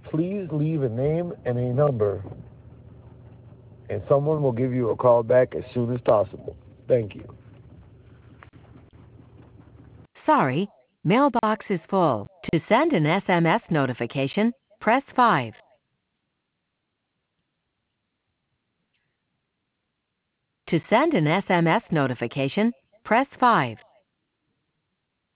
please leave a name and a number, and someone will give you a call back as soon as possible. Thank you. Sorry, mailbox is full. To send an SMS notification, press 5. To send an SMS notification, press 5.